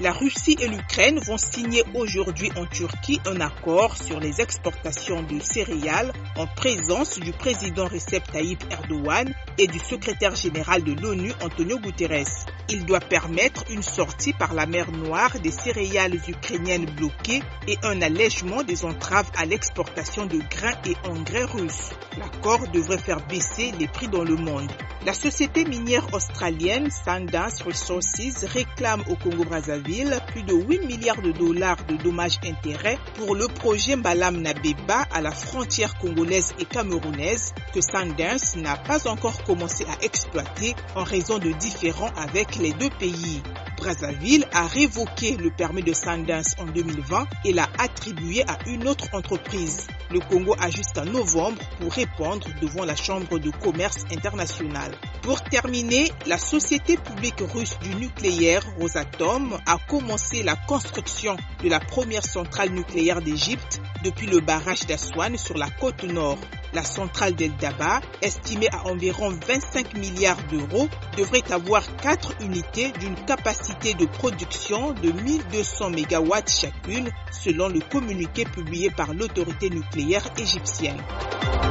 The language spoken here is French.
La Russie et l'Ukraine vont signer aujourd'hui en Turquie un accord sur les exportations de céréales en présence du président Recep Tayyip Erdogan et du secrétaire général de l'ONU Antonio Guterres. Il doit permettre une sortie par la mer Noire des céréales ukrainiennes bloquées et un allègement des entraves à l'exportation de grains et engrais russes. L'accord devrait faire baisser les prix dans le monde. La société minière australienne Sundance Resources réclame au Congo-Brazzaville plus de 8 milliards de dollars de dommages-intérêts pour le projet Mbalam-Nabeba à la frontière congolaise et camerounaise que Sundance n'a pas encore commencé à exploiter en raison de différends avec les deux pays. Brazzaville a révoqué le permis de Sundance en 2020 et l'a attribué à une autre entreprise. Le Congo a jusqu'à novembre pour répondre devant la Chambre de commerce internationale. Pour terminer, la société publique russe du nucléaire Rosatom a commencé la construction de la première centrale nucléaire d'Égypte depuis le barrage d'Aswan sur la côte nord. La centrale d'El Daba, estimée à environ 25 milliards d'euros, devrait avoir 4 unités d'une capacité de production de 1200 MW chacune, selon le communiqué publié par l'autorité nucléaire égyptienne.